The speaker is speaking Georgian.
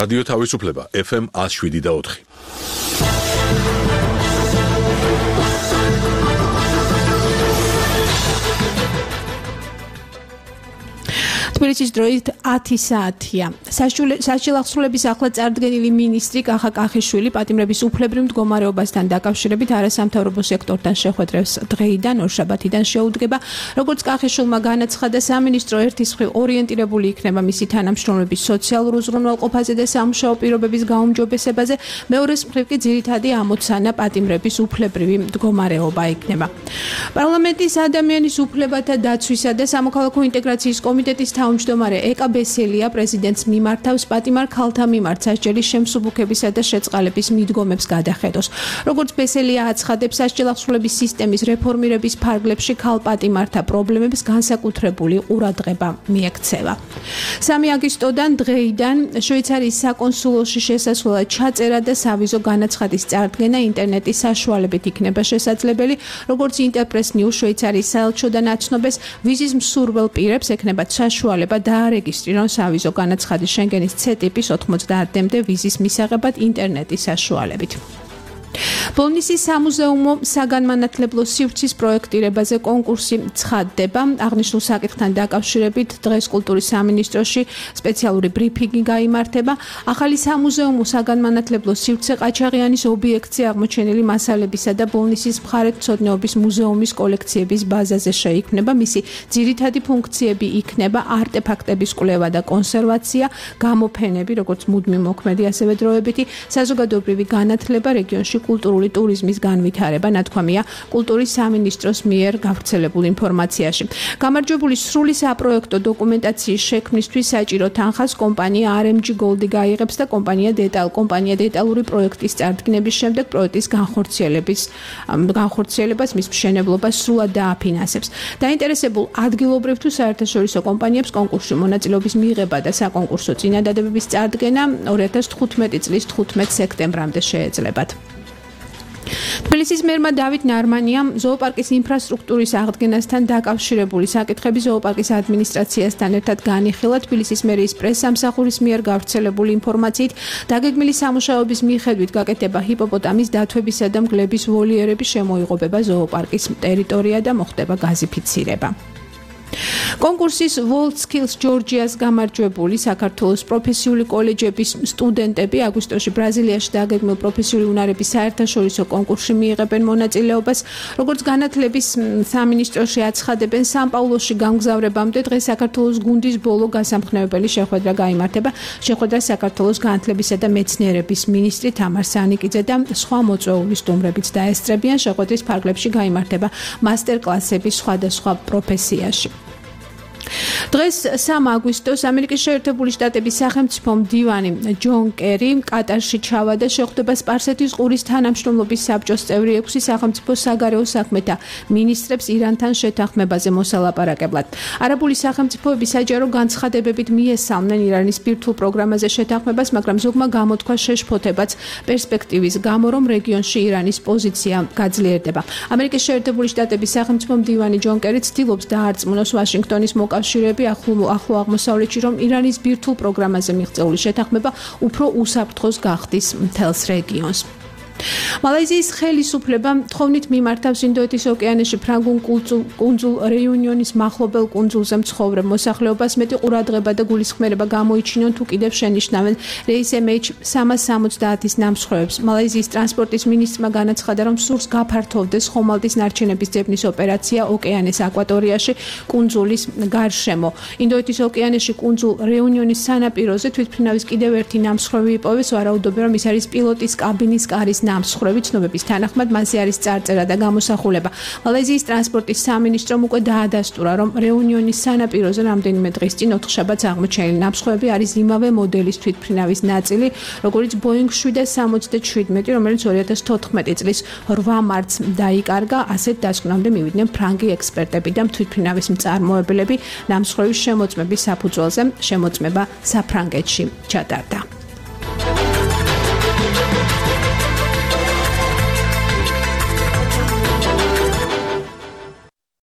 რადიო თავისუფლება FM 107.4. თბილისის დროით 10 საათია. საშილახსრულების ახლად წარდგენილი მინისტრი კახა კახიშვილი პატიმრების უფლებრივ მდგომარეობასთან დაკავშირებით არასამთავრობო სექტორთან შეხვედრებს დღეიდან ორშაბათიდან შეუდგება. როგორც კახიშვილმა განაცხადა, სამინისტრო ერთის მხრივ ორიენტირებული იქნება მისი თანამშრომლების სოციალურ უზრუნველყოფაზე და სამუშაო პირობების გაუმჯობესებაზე, მეორეს მხრივ კი ძირითადი ამოცანა პატიმრების უფლებრივი მდგომარეობა იქნება. პარლამენტის ადამიანის უფლებათა დაცვისა და სამოქალაქო ინტეგრაციის კომიტეტის თავმჯდომარე ეკა ბესელია პრეზიდენტს მიმართავს პატიმარ ქალთა მიმართ სასჯელის შემსუბუქებისა და შეწყალების მიდგომებს გადახედოს. როგორც ბესელია აცხადებს, სასჯელახსრულების სისტემის რეფორმირების ფარგლებში ქალ პატიმართა პრობლემებს განსაკუთრებული ყურადღება მიექცევა. 3 აგვისტოდან დღეიდან შვეიცარიის საკონსულოში შესასვლელად ჩაწერა და სავიზო განაცხადის წარდგენა ინტერნეტის საშუალებით იქნება შესაძლებელი. როგორც ინტერპრეს ნიუს შვეიცარიის საელჩოდან აცნობეს, ვიზის მსურველ პირებს ექნებათ საშუალება დაარეგისტრირონ სავიზო განაცხადის შენგენის C-ტიპის 90-დე ვიზის მისაღებად ინტერნეტის საშუალებით. ბოლნისის სამუზეუმო საგანმანათლებლო სივრცის პროექტირებაზე კონკურსი ცხადდება. აღნიშნულ საკითხთან დაკავშირებით დღეს კულტურის სამინისტროში სპეციალური ბრიფინგი გაიმართება. ახალი სამუზეუმო საგანმანათლებლო სივრცე ყაჩაღიანის ობიექტზე აღმოჩენილი მასალებისა და ბოლნისის მხარეთმცოდნეობის მუზეუმის კოლექციების ბაზაზე შეიქმნება. მისი ძირითადი ფუნქციები იქნება არტეფაქტების კვლევა და კონსერვაცია, გამოფენები, როგორც მუდმივ მოქმედი, ასევე დროებითი, საზოგადოებრივი განათლება, რეგიონში კულტურული ტურიზმის განვითარება, ნათქვამია კულტურის სამინისტროს მიერ გავრცელებულ ინფორმაციაში. გამარჯვებული სრული საპროექტო დოკუმენტაციის შექმნისთვის საჭირო თანხას კომპანია RMG Gold გაიღებს და კომპანია დეტალური პროექტის წარდგენების შემდეგ პროექტის განხორციელებას მის მშენებლობას სრულად დააფინანსებს. დაინტერესებულ ადგილობრივ თუ საერთაშორისო კომპანიებს კონკურსში მონაწილეობის მიღება და საკონკურსო წინადადებების წარდგენა 2015 წლის 15 სექტემბრამდე შეეძლებათ. თბილისის მერმა დავით ნარმანიამ ზოოპარკის ინფრასტრუქტურის აღდგენასთან დაკავშირებული საკითხები ზოოპარკის ადმინისტრაციასთან ერთად განიხილა. თბილისის მერიის პრესსამსახურის მიერ გავრცელებული ინფორმაციით დაგეგმილი სამუშაოების მიხედვით გაკეთება ჰიპოპოტამის დათვებისა და მგლების ვოლიერების შემოიღობება ზოოპარკის ტერიტორია და მოხდება გაზიფიცირება. კონკურსის WorldSkills Georgia's გამარჯვებული საქართველოს პროფესიული კოლეჯების სტუდენტები აგვისტოში ბრაზილიაში დაგეგმილ პროფესიული უნარების საერთაშორისო კონკურსში მიიღებენ მონაწილეობას. როგორც განათლების სამინისტროში აცხადებენ, სან-პაულოში გამგზავრებამდე დღეს საქართველოს გუნდის ბოლო გასამხნევებელი შეხვედრა გაიმართება. შეხვედრას საქართველოს განათლებისა და მეცნიერების მინისტრი თამარ სანიკიძე და სხვა მოწვეული სტუმრებიც დაესწრებიან. შეხვედრის ფარგლებში გაიმართება მასტერ-კლასები სხვადასხვა პროფესიაში. დღეს 3 აგვისტოს ამერიკის შეერთებული შტატების სახელმწიფო მდივანი ჯონ კერი კატარში ჩავა და შეხვდება სპარსეთის ყურის თანამშრომლობის საბჭოს წევრი 6 სახელმწიფო საგარეო საქმეთა მინისტრებს ირანთან შეთანხმებაზე მოსალაპარაკებლად. არაბული სახელმწიფოები საჯარო განცხადებებით მიესალმნენ ირანის ბირთვულ პროგრამაზე შეთანხმებას, მაგრამ ზოგმა გამოთქვა შეშფოთებაც პერსპექტივის გამო, რომ რეგიონში ირანის პოზიცია გაძლიერდება. ამერიკის შეერთებული შტატების სახელმწიფო მდივანი ჯონ კერი ცდილობს დაარწმუნოს ვაშინგტონის მოკავშირეები ახლო აღმოსავლეთში, რომ ირანის ბირთვულ პროგრამაზე მიღწეული შეთანხმება უფრო უსაფრთხოს გახდის მთელს რეგიონს. მალაიზიის ხელისუფლება თხოვნით მიმართავს ინდოეთის ოკეანეში ფრანგულ კუნძულ რეიუნიონის მახლობელ კუნძულზე მცხოვრებ მოსახლეობას მეტი ყურადღება და გულისხმერება გამოიჩინონ თუ კიდევ შენიშნავენ რეის MH370-ის ნამსხვრევებს. მალაიზიის ტრანსპორტის მინისტრმა განაცხადა, რომ სურს გაფართოვდეს ხომალდის ნარჩენების ძებნის ოპერაცია ოკეანეს აკვატორიაში კუნძულის გარშემო. ინდოეთის ოკეანეში კუნძულ რეიუნიონის სანაპიროზე თვითმფრინავის კიდევ ერთი ნამსხვრევი იპოვეს, ვარაუდობენ, რომ ის არის პილოტის კაბინის კარის ნამსხვრევი. ცნობების თანახმად მასზე არის წარწერა და გამოსახულება. მალაიზიის ტრანსპორტის სამინისტრომ უკვე დაადასტურა, რომ რეუნიონის სანაპიროზე რამდენიმე დღის წინ ოთხშაბათს აღმოჩენილი ნამსხვრევები არის იმავე მოდელის თვითმფრინავის ნაწილი, როგორც Boeing 777, რომელიც 2014 წლის 8 მარტს დაიკარგა. ასეთ დასკვნამდე მივიდნენ ფრანგი ექსპერტები და თვითმფრინავის მწარმოებლები. ნამსხვრევის შემოწმების საფუძველზე შემოწმება საფრანგეთში ჩატარდა.